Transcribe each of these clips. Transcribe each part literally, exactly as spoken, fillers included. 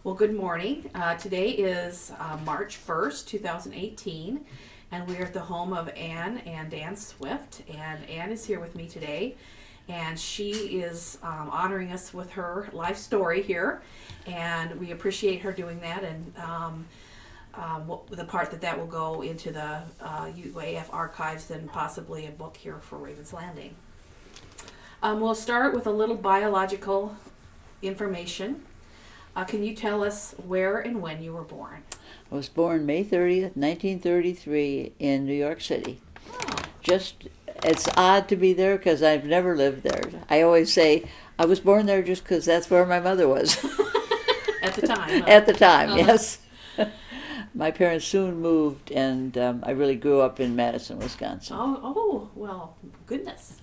Well, good morning. Uh, today is uh, March first, two thousand eighteen, and we're at the home of Ann and Dan Swift. And Ann is here with me today, and she is um, honoring us with her life story here, and we appreciate her doing that. And um, um, what, the part that that will go into the uh, U A F archives and possibly a book here for Ravens Landing. Um, we'll start with a little biological information. Uh, can you tell us where and when you were born? I was born May thirtieth, nineteen thirty-three in New York City. Oh. Just, it's odd to be there because I've never lived there. I always say I was born there just because that's where my mother was. At the time. Huh? At the time, uh-huh. Yes. My parents soon moved, and um, I really grew up in Madison, Wisconsin. Oh, oh, well, goodness.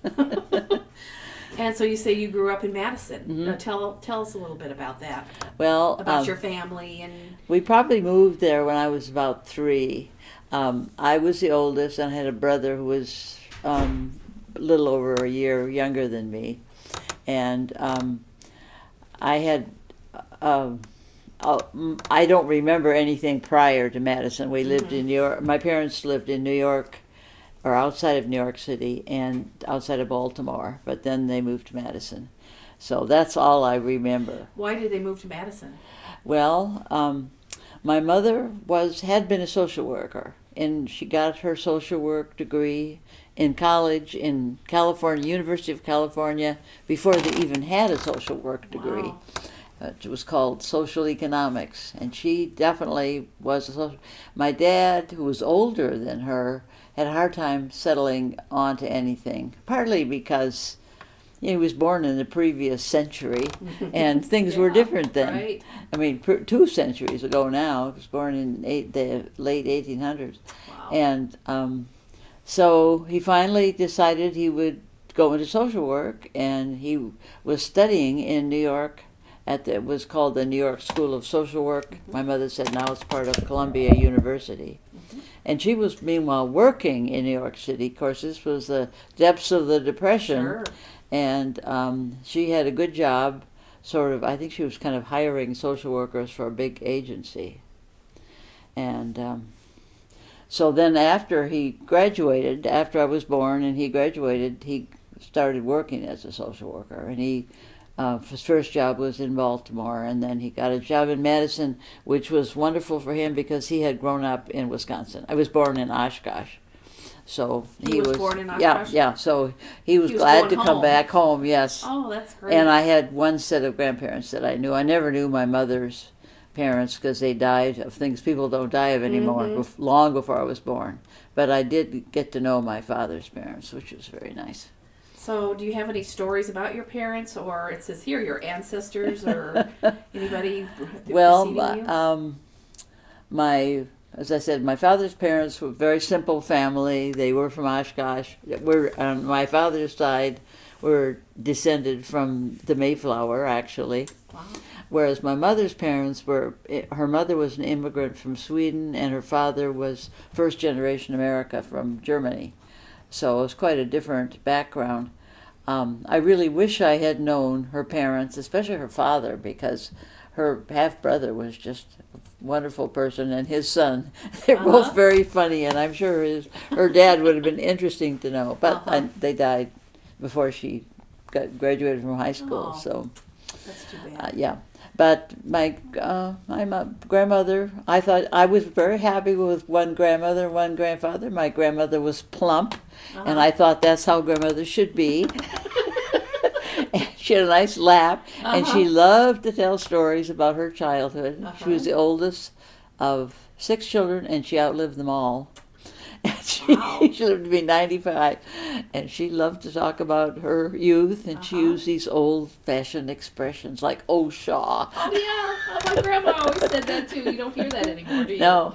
And so you say you grew up in Madison. Mm-hmm. Now tell tell us a little bit about that. Well, About um, your family and. we probably moved there when I was about three. Um, I was the oldest, and I had a brother who was um, a little over a year younger than me, and um, I had. Uh, uh, I don't remember anything prior to Madison. We lived Mm-hmm. in New York. My parents lived in New York, or outside of New York City and outside of Baltimore, but then they moved to Madison. So that's all I remember. Why did they move to Madison? Well, um, my mother was had been a social worker, and she got her social work degree in college in California, University of California, before they even had a social work degree. Wow. Uh, it was called social economics, and she definitely was a social. My dad, who was older than her, had a hard time settling onto anything, partly because he was born in the previous century, and things Yeah, were different then. Right. I mean, pr- two centuries ago now. He was born in eight, the late eighteen hundreds. Wow. And um, so he finally decided he would go into social work, and he was studying in New York at the, it was called the New York School of Social Work. Mm-hmm. My mother said now it's part of Columbia University. Mm-hmm. And she was meanwhile working in New York City. Of course, this was the depths of the Depression. Sure. And um, she had a good job, sort of, I think she was kind of hiring social workers for a big agency. And um, so then after he graduated, after I was born and he graduated, he started working as a social worker. And he, uh, his first job was in Baltimore, and then he got a job in Madison, which was wonderful for him because he had grown up in Wisconsin. I was born in Oshkosh. So He he, was was, born in yeah, Oshkosh? yeah. So he was He was glad going to come home. back home. Yes. Oh, that's great. And I had one set of grandparents that I knew. I never knew my mother's parents because they died of things people don't die of anymore, Mm-hmm. bef- long before I was born. But I did get to know my father's parents, which was very nice. So, do you have any stories about your parents, or it says here your ancestors, or anybody Well, preceding you? um, my as I said, my father's parents were a very simple family. They were from Oshkosh. We're on my father's side. Were descended from the Mayflower, actually. Wow. Whereas my mother's parents were, her mother was an immigrant from Sweden, and her father was first generation America from Germany. So it was quite a different background. Um, I really wish I had known her parents, especially her father, because her half-brother was just a wonderful person, and his son. They're Uh-huh. both very funny, and I'm sure his, her dad would have been interesting to know. But Uh-huh. I, they died before she got graduated from high school, Oh. so That's too uh, bad. yeah. But my uh, my mo- grandmother, I thought I was very happy with one grandmother and one grandfather. My grandmother was plump, Uh-huh. and I thought that's how grandmother should be. And she had a nice laugh, and she Uh-huh. loved to tell stories about her childhood. She was Uh-huh. the oldest of six children, and she outlived them all. And she, Wow. she lived to be ninety-five, and she loved to talk about her youth, and she Uh-huh. used these old-fashioned expressions like "oh Shaw." Oh yeah, oh, my grandma always said that too. You don't hear that anymore, do you? No.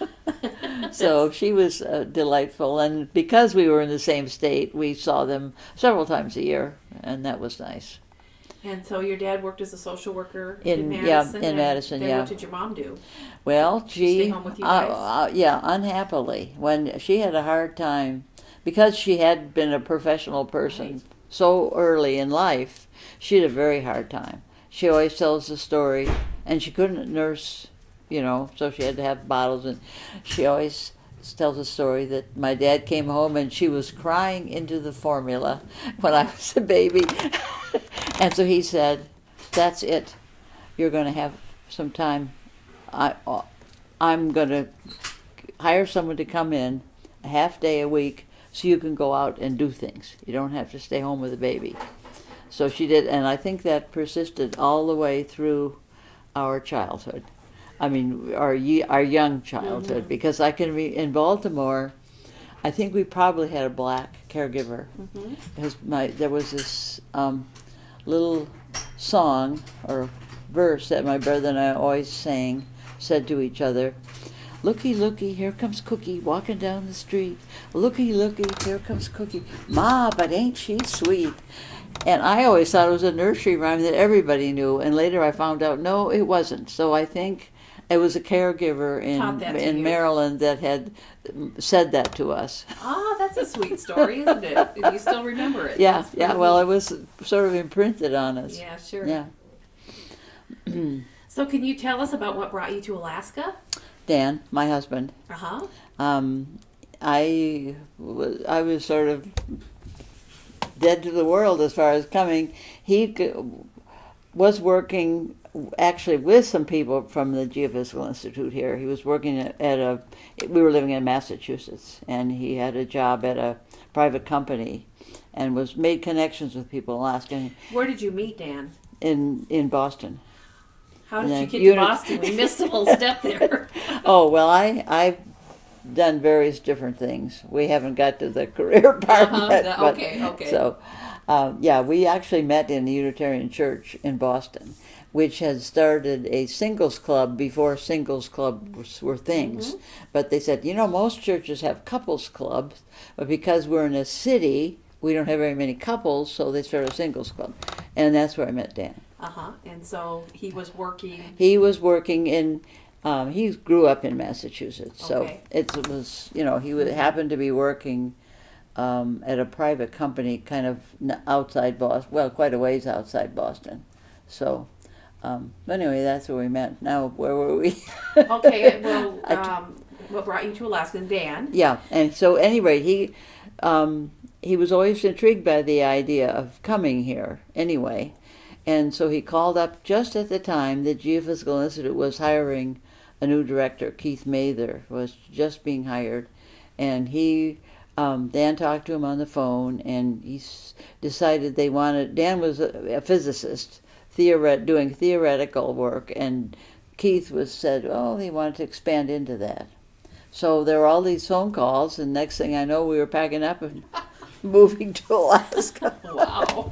So she was uh, delightful, and because we were in the same state, we saw them several times a year, and that was nice. And so your dad worked as a social worker In- in yeah, Madison. in and Madison, then yeah. What did your mom do? Well, she, Stay home with you uh, guys? uh, yeah, unhappily, when she had a hard time, because she had been a professional person Right. so early in life, she had a very hard time. She always tells the story, and she couldn't nurse, you know, so she had to have bottles. And she always tells a story that my dad came home and she was crying into the formula when I was a baby. And so he said, that's it. You're going to have some time. I, I'm going to hire someone to come in a half day a week so you can go out and do things. You don't have to stay home with the baby. So she did, and I think that persisted all the way through our childhood. I mean, our ye- our young childhood, mm-hmm. because I can be in Baltimore. I think we probably had a black caregiver, mm-hmm. because my there was this um, little song or verse that my brother and I always sang, said to each other, "Looky, looky, here comes Cookie walking down the street. Looky, looky, here comes Cookie. Ma, but ain't she sweet?" And I always thought it was a nursery rhyme that everybody knew, and later I found out, no, it wasn't. So I think it was a caregiver in in Maryland that had said that to us. Oh, that's a sweet story, isn't it? If you still remember it. Yeah, yeah. Well, it was sort of imprinted on us. Yeah, sure. Yeah. So can you tell us about what brought you to Alaska? Dan, my husband. Uh-huh. Um, I was, I was sort of dead to the world as far as coming. He was working actually with some people from the Geophysical Institute here. He was working at, at a, we were living in Massachusetts, and he had a job at a private company and was made connections with people in Alaska. Where did you meet Dan? In, in Boston. How did you get unit- to Boston? We missed a whole step there. Oh, well, I, I've done various different things. We haven't got to the career part uh-huh. yet. The, but, okay, okay. So, um, yeah, we actually met in the Unitarian Church in Boston, which had started a singles club before singles clubs were things. Mm-hmm. But they said, you know, most churches have couples clubs, but because we're in a city, we don't have very many couples, so they started a singles club. And that's where I met Dan. Uh-huh. And so he was working... He was working in... Um, he grew up in Massachusetts, so okay. it was, you know, he would, happened to be working um, at a private company kind of outside Boston, well, quite a ways outside Boston. So, um, anyway, that's where we met. Now, where were we? Okay, well, um, what brought you to Alaska? Dan? Yeah, and so anyway, he, um, he was always intrigued by the idea of coming here anyway. And so he called up just at the time the Geophysical Institute was hiring a new director. Keith Mather was just being hired. And he, um, Dan talked to him on the phone, and he s- decided they wanted, Dan was a, a physicist, theoret- doing theoretical work, and Keith was said, oh, he wanted to expand into that. So there were all these phone calls, and next thing I know, we were packing up and moving to Alaska. Wow.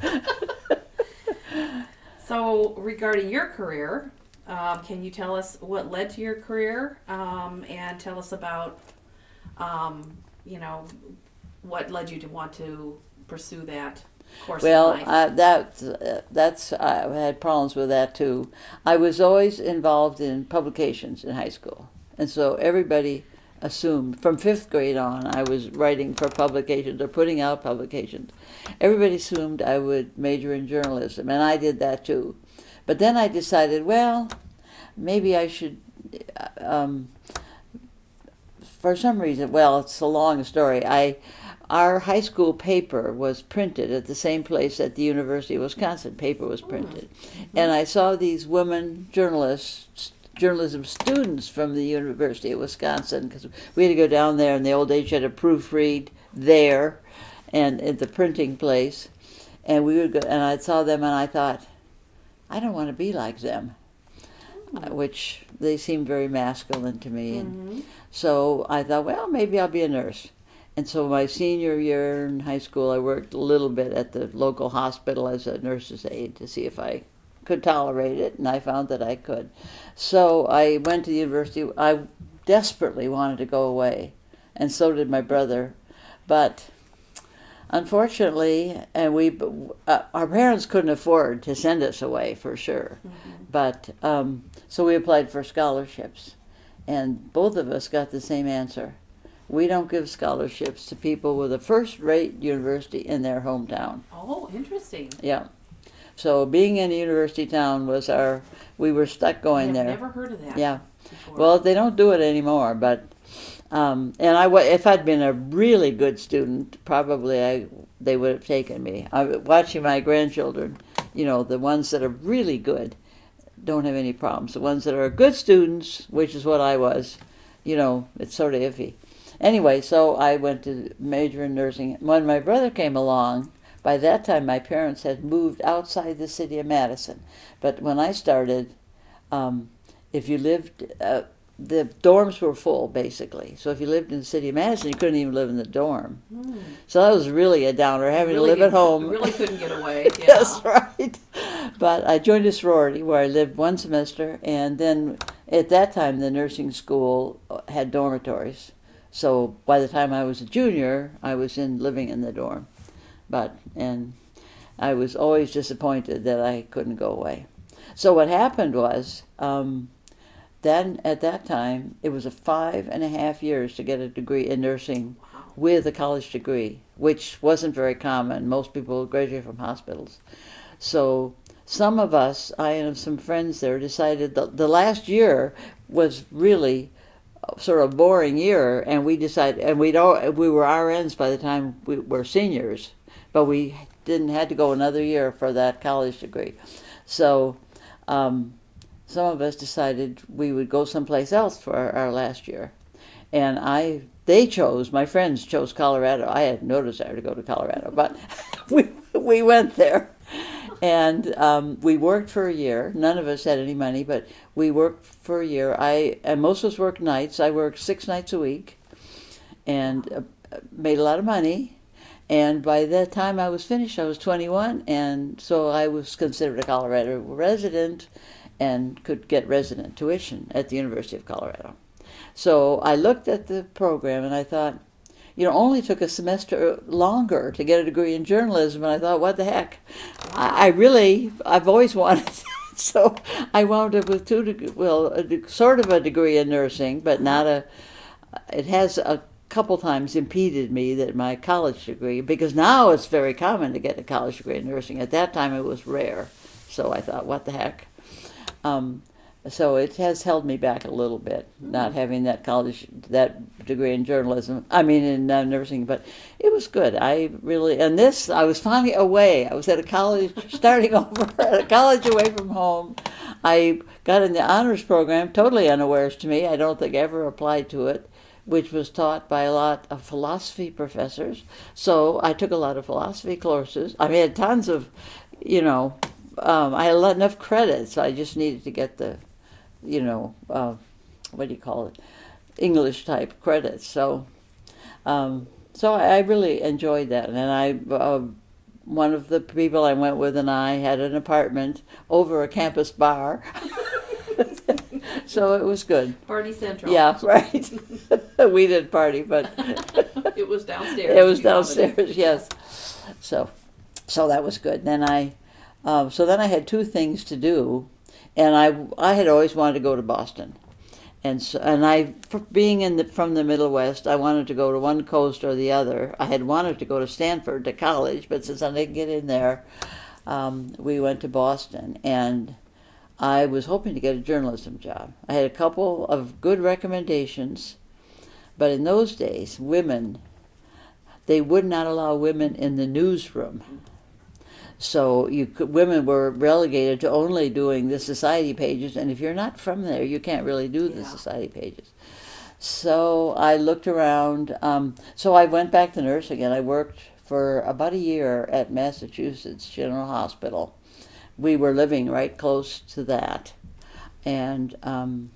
So, regarding your career, um, can you tell us what led to your career, um, and tell us about, um, you know, what led you to want to pursue that course well, in life? Well, uh, that, uh, that's, I had problems with that too. I was always involved in publications in high school, and so everybody assumed, from fifth grade on, I was writing for publications or putting out publications. Everybody assumed I would major in journalism, and I did that too. But then I decided, well, maybe I should, um, for some reason, well, it's a long story. I, our high school paper was printed at the same place that the University of Wisconsin paper was printed. Mm-hmm. And I saw these women journalists, journalism students from the University of Wisconsin, because we had to go down there in the old days. You had to proofread there and at the printing place, and we would go, and I saw them and I thought, I don't want to be like them, mm-hmm. which they seemed very masculine to me. Mm-hmm. And so I thought, well, maybe I'll be a nurse. And so my senior year in high school, I worked a little bit at the local hospital as a nurse's aide to see if I could tolerate it, and I found that I could. So I went to the university. I desperately wanted to go away, and so did my brother. But unfortunately, and we, uh, our parents couldn't afford to send us away for sure. Mm-hmm. But um, so we applied for scholarships, and both of us got the same answer. We don't give scholarships to people with a first-rate university in their hometown. Oh, interesting. Yeah. So being in a university town was our, we were stuck going I have there. never heard of that. Yeah. Before. Well, they don't do it anymore, but um, and I, if I'd been a really good student, probably I they would have taken me. I watching my grandchildren, you know, the ones that are really good, don't have any problems. The ones that are good students, which is what I was, you know, it's sort of iffy. Anyway, so I went to major in nursing. When my brother came along, by that time my parents had moved outside the city of Madison. But when I started, um, if you lived, uh, the dorms were full, basically. So if you lived in the city of Madison, you couldn't even live in the dorm. Hmm. So that was really a downer, having really to live at didn't- home. you Really couldn't get away. Yeah. Yes, right. But I joined a sorority where I lived one semester, and then at that time the nursing school had dormitories. So by the time I was a junior, I was in living in the dorm. But and I was always disappointed that I couldn't go away. So what happened was, um, then at that time it was a five and a half years to get a degree in nursing Wow. with a college degree, which wasn't very common. Most people graduate from hospitals. So some of us, I and some friends there, decided that the last year was really sort of boring year, and we decided, and we'd all, we were R Ns by the time we were seniors, but we didn't had to go another year for that college degree. So um, some of us decided we would go someplace else for our, our last year, and I they chose my friends chose Colorado. I had no desire to go to Colorado, but we we went there. And um, we worked for a year. None of us had any money, but we worked for a year. I and most of us worked nights. I worked six nights a week, and uh, made a lot of money. And by the time I was finished, I was twenty-one, and so I was considered a Colorado resident, and could get resident tuition at the University of Colorado. So I looked at the program, and I thought, you know, only took a semester longer to get a degree in journalism, and I thought, what the heck? I, I really, I've always wanted, so I wound up with two, deg- well, a, de- sort of a degree in nursing, but not a, it has a couple times impeded me that my college degree, because now it's very common to get a college degree in nursing. At that time it was rare, so I thought, what the heck? Um, So it has held me back a little bit, not having that college, that degree in journalism, I mean in uh, nursing, but it was good. I really, and this, I was finally away. I was at a college, starting over at a college away from home. I got in the honors program, totally unawares to me. I don't think I ever applied to it, which was taught by a lot of philosophy professors. So I took a lot of philosophy courses. I mean, I had tons of, you know, um, I had enough credits. I just needed to get the, you know, uh, what do you call it, English type credits. So, um, so I, I really enjoyed that. And I, uh, one of the people I went with and I had an apartment over a campus bar. So it was good. Party Central. Yeah, right. We didn't party, but It was downstairs. it was You vomited. downstairs. Yes. So, so that was good. Then I, um, so then I had two things to do. And I, I had always wanted to go to Boston, and so, and I, for being in the, from the Middle West, I wanted to go to one coast or the other. I had wanted to go to Stanford to college, but since I didn't get in there, um, we went to Boston, and I was hoping to get a journalism job. I had a couple of good recommendations, but in those days, women, they would not allow women in the newsroom. So you could, women were relegated to only doing the society pages, and if you're not from there, you can't really do the Yeah. society pages. So I looked around. Um, so I went back to nursing, and I worked for about a year at Massachusetts General Hospital. We were living right close to that, and um,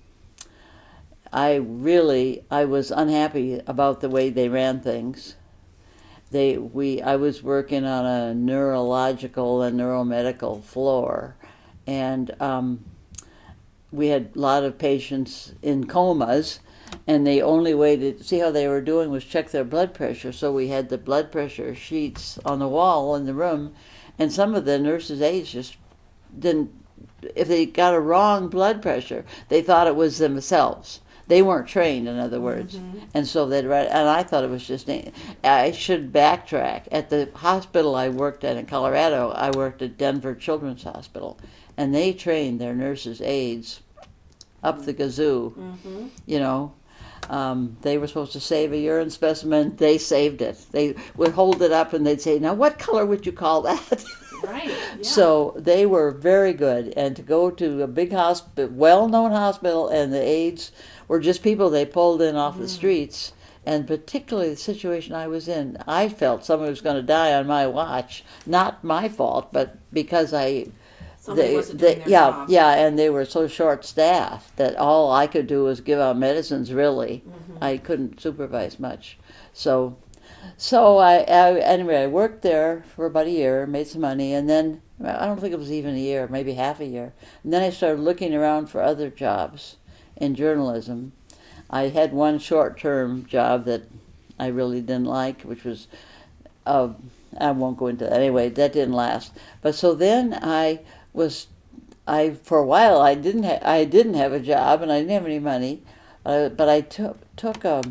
I really I was unhappy about the way they ran things. They we I was working on a neurological and neuromedical floor, and um, we had a lot of patients in comas, and the only way to see how they were doing was check their blood pressure. So we had the blood pressure sheets on the wall in the room, and some of the nurses' aides just didn't. If they got a wrong blood pressure, they thought it was themselves. They weren't trained, in other words. Mhm. And so they'd write, and I thought it was just, I should backtrack. At the hospital I worked at in Colorado, I worked at Denver Children's Hospital, and they trained their nurses' aides up the kazoo, Mm-hmm. you know. Um, they were supposed to save a urine specimen. They saved it. They would hold it up and they'd say, now what color would you call that? Right. Yeah. So they were very good. And to go to a big hospital, well-known hospital, and the aides were just people they pulled in off Mm. the streets. And particularly the situation I was in, I felt someone was going to die on my watch. Not my fault, but because I... Somebody They, wasn't they, doing their yeah, job. yeah, and they were so short-staffed that all I could do was give out medicines. Really, Mhm. I couldn't supervise much. So, so I, I anyway, I worked there for about a year, made some money, and then I don't think it was even a year, maybe half a year. And then I started looking around for other jobs in journalism. I had one short-term job that I really didn't like, which was, uh, I won't go into that. Anyway, that didn't last. But so then I was, I for a while I didn't ha- I didn't have a job and I didn't have any money, uh, but I took took a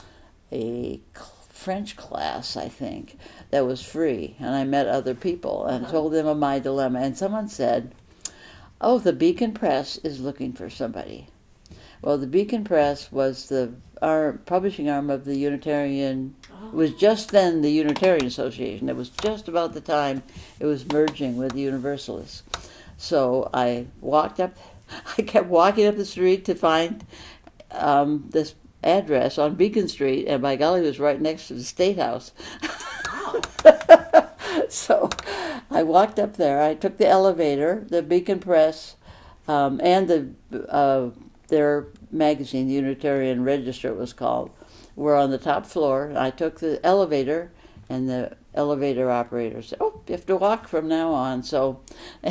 a French class, I think, that was free, and I met other people and Uh-huh. told them of my dilemma. And someone said, "Oh, the Beacon Press is looking for somebody." Well, the Beacon Press was the our publishing arm of the Unitarian. Oh. It was just then the Unitarian Association. It was just about the time it was merging with the Universalists. So I walked up, I kept walking up the street to find um, this address on Beacon Street, and by golly, it was right next to the State House. Wow. So I walked up there. I took the elevator, the Beacon Press, um, and the uh, their magazine, the Unitarian Register it was called, were on the top floor. I took the elevator, and the elevator operator said, "Oh, you have to walk from now on." So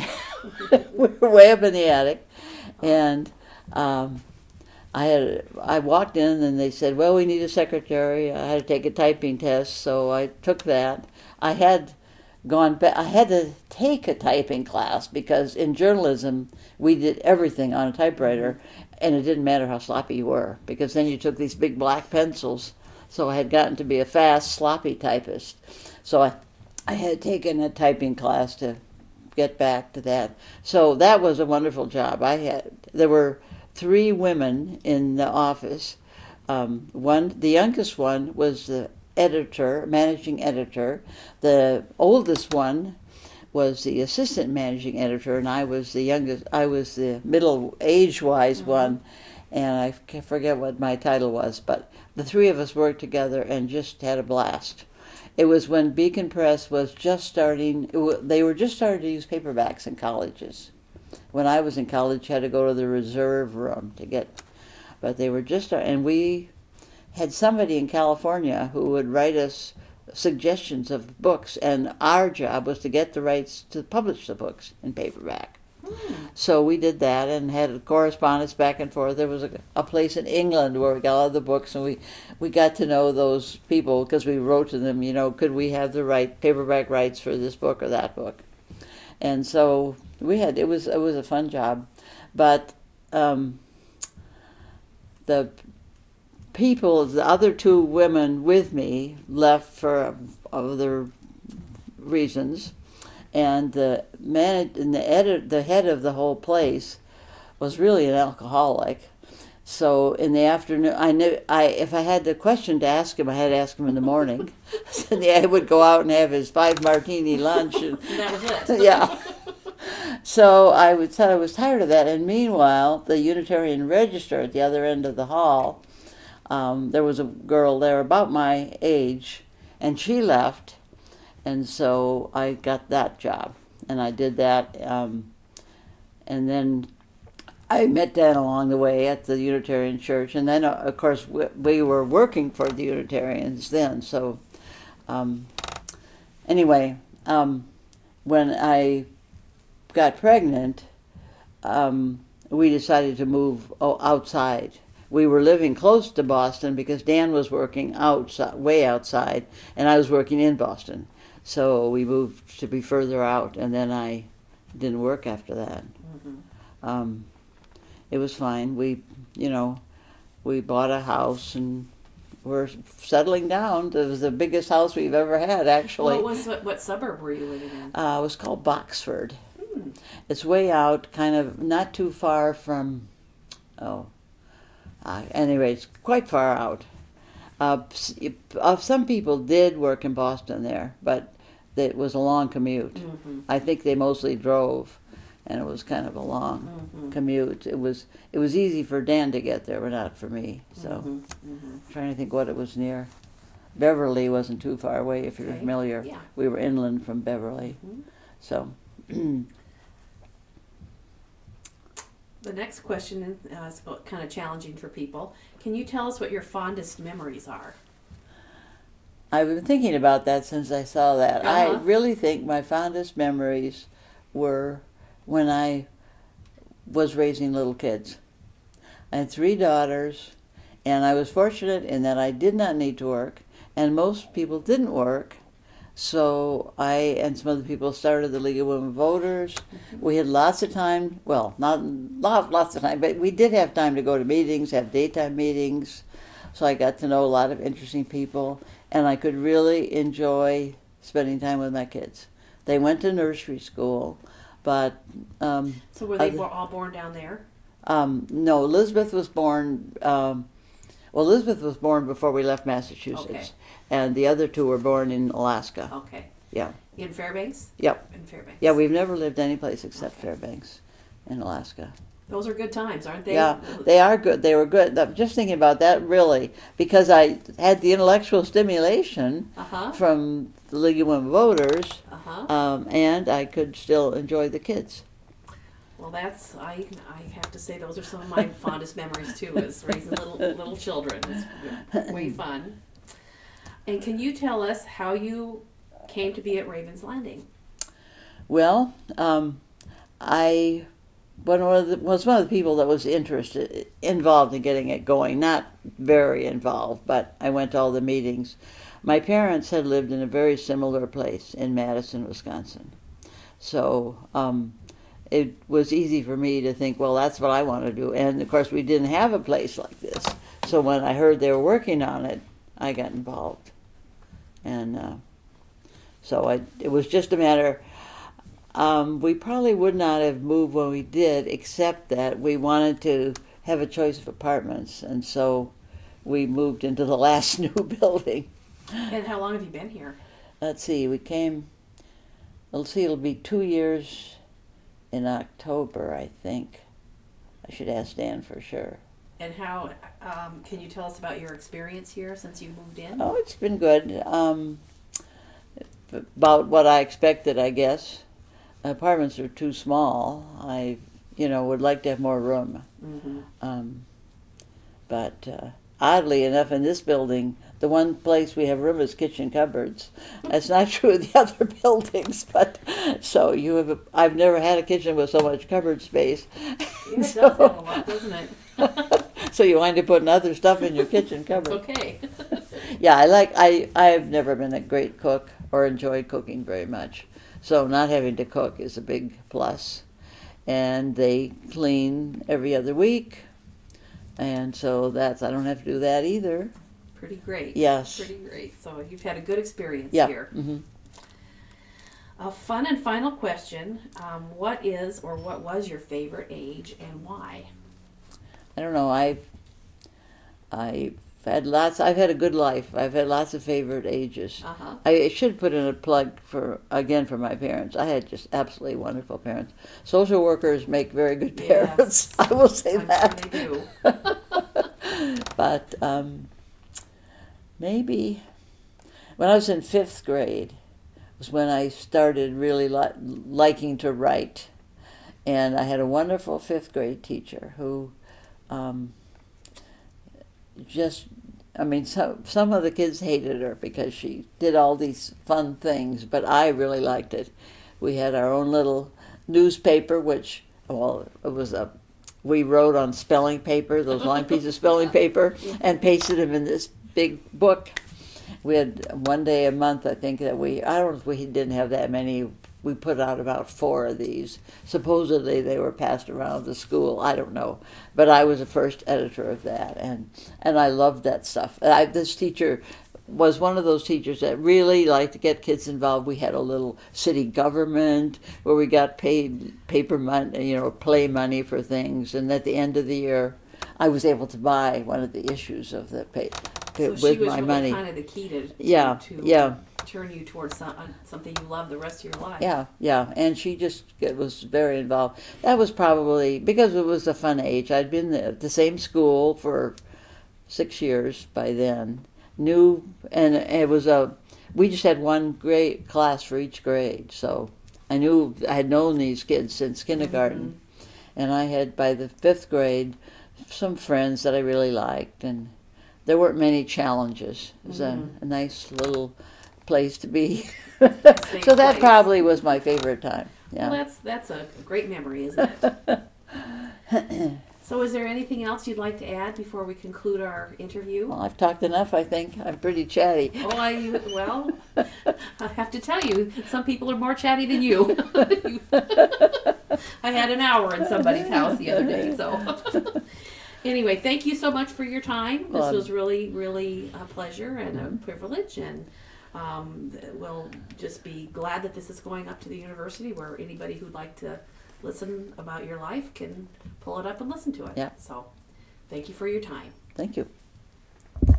we were way up in the attic, and um, I had I walked in, and they said, "Well, we need a secretary." I had to take a typing test, so I took that. I had gone back. I had to take a typing class because in journalism we did everything on a typewriter, and it didn't matter how sloppy you were because then you took these big black pencils. So I had gotten to be a fast, sloppy typist. So I, I had taken a typing class to get back to that. So that was a wonderful job. I had there were three women in the office. Um, one, the youngest one was the editor, managing editor. The oldest one was the assistant managing editor, and I was the youngest. I was the middle age-wise mm-hmm. one, and I can't forget what my title was. But the three of us worked together and just had a blast. It was when Beacon Press was just starting. It w- they were just starting to use paperbacks in colleges. When I was in college, I had to go to the reserve room to get, but they were just start- and we had somebody in California who would write us suggestions of books, and our job was to get the rights to publish the books in paperback. Mm. So we did that and had correspondence back and forth. There was a, a place in England where we got all the books, and we, we got to know those people because we wrote to them, you know, could we have the right paperback rights for this book or that book? And so we had, it was it was a fun job, but um, the people, the other two women with me left for other reasons, and the man and the edit, the head of the whole place was really an alcoholic. So in the afternoon, I knew I if I had the question to ask him, I had to ask him in the morning. So I would go out and have his five martini lunch, and, and that was it. Yeah. So I would said I was tired of that, and meanwhile, the Unitarian Register at the other end of the hall. Um, there was a girl there about my age, and she left, and so I got that job, and I did that, um, and then I met Dan along the way at the Unitarian Church, and then, uh, of course, we, we were working for the Unitarians then, so um, anyway, um, when I got pregnant, um, we decided to move outside. We were living close to Boston because Dan was working outside, way outside, and I was working in Boston. So we moved to be further out, and then I didn't work after that. Mm-hmm. Um, it was fine. We, you know, we bought a house and we're settling down. It was the biggest house we've ever had, actually. What was what, what suburb were you living in? Uh, it was called Boxford. Hmm. It's way out, kind of not too far from, oh, uh, anyway, it's quite far out. Uh, uh, some people did work in Boston there, but it was a long commute. Mm-hmm. I think they mostly drove, and it was kind of a long Mm-hmm. commute. It was it was easy for Dan to get there, but not for me. So, Mm-hmm. Mm-hmm. I'm trying to think what it was near. Beverly wasn't too far away, if you're Okay. familiar. Yeah. We were inland from Beverly, Mhm. so. The next question uh, is kind of challenging for people. Can you tell us what your fondest memories are? I've been thinking about that since I saw that. I Uh-huh. really think my fondest memories were when I was raising little kids. I had three daughters, and I was fortunate in that I did not need to work, and most people didn't work. So I and some other people started the League of Women Voters. Mm-hmm. We had lots of time. Well, not lot, lots of time, but we did have time to go to meetings, have daytime meetings. So I got to know a lot of interesting people, and I could really enjoy spending time with my kids. They went to nursery school, but um, So were they Other- bo- all born down there? um, no, Elizabeth was born. Um, well, Elizabeth was born before we left Massachusetts, Okay. and the other two were born in Alaska. Okay. Yeah. In Fairbanks? Yep. In Fairbanks. Yeah, we've never lived any place except Okay. Fairbanks in Alaska. Those are good times, aren't they? Yeah, they are good. They were good. I'm just thinking about that, really, because I had the intellectual stimulation Uh-huh. from the League of Women Voters, Uh-huh. um, and I could still enjoy the kids. Well, that's I. I have to say those are some of my fondest memories too. Is raising little little children. It's way fun. And can you tell us how you came to be at Ravens Landing? Well, um, I one of the, was one of the people that was interested, involved in getting it going. Not very involved, but I went to all the meetings. My parents had lived in a very similar place in Madison, Wisconsin, so um, it was easy for me to think, well, that's what I want to do. And of course, we didn't have a place like this, so when I heard they were working on it, I got involved, and uh, so I, it was just a matter. Um, we probably would not have moved when we did, except that we wanted to have a choice of apartments, and so we moved into the last new building. And how long have you been here? Let's see, we came, let's see, it'll be two years in October, I think. I should ask Dan for sure. And how um, can you tell us about your experience here since you moved in? Oh, it's been good. Um, about what I expected, I guess. Apartments are too small. I, you know, would like to have more room. Mm-hmm. Um, but uh, oddly enough, in this building, the one place we have room is kitchen cupboards. That's not true of the other buildings, but so you have. A, I've never had a kitchen with so much cupboard space. Yeah, it So- does have a lot, doesn't it? So you wind up putting other stuff in your kitchen It's cupboard. okay. Yeah, I like. I I've never been a great cook or enjoyed cooking very much, so not having to cook is a big plus. And they clean every other week, and so that's I don't have to do that either. Pretty great. Yes. Pretty great. So you've had a good experience Yeah. here. hmm A fun and final question. Um, what is or what was your favorite age and why? I don't know. I've I've had lots. I've had a good life. I've had lots of favorite ages. Uh-huh. I should put in a plug for again for my parents. I had just absolutely wonderful parents. Social workers make very good parents. Yes. I will say I'm that. sure they do. But um, maybe when I was in fifth grade was when I started really li- liking to write, and I had a wonderful fifth grade teacher who um, just. I mean, some some of the kids hated her because she did all these fun things, but I really liked it. We had our own little newspaper, which, well, it was a, we wrote on spelling paper, those long pieces of spelling paper, and pasted them in this big book. We had one day a month, I think, that we, I don't know if we didn't have that many, we put out about four of these. Supposedly they were passed around the school. I don't know, but I was the first editor of that, and and I loved that stuff. I, this teacher was one of those teachers that really liked to get kids involved. We had a little city government where we got paid paper money, you know, play money for things, and at the end of the year, I was able to buy one of the issues of the paper So with she was my really money. kind of the key to, to, Yeah, to yeah. turn you towards some, uh, something you love the rest of your life. Yeah, yeah, and she just it was very involved. That was probably because it was a fun age. I'd been at the same school for six years by then. Knew, and it was a. We just had one grade class for each grade, so I knew I had known these kids since kindergarten, Mm-hmm. and I had by the fifth grade some friends that I really liked, and there weren't many challenges. It was Mhm. a, a nice little place to be. Safe So that place. probably was my favorite time. Yeah. Well, that's that's a great memory, isn't it? So, is there anything else you'd like to add before we conclude our interview? Well, I've talked enough, I think. I'm pretty chatty. Oh, I well, I have to tell you, some people are more chatty than you. I had an hour in somebody's house the other day, so. Anyway, thank you so much for your time. This Well, was really, really a pleasure and a privilege, and um, we'll just be glad that this is going up to the university, where anybody who'd like to listen about your life can pull it up and listen to it. Yeah. So, thank you for your time. Thank you.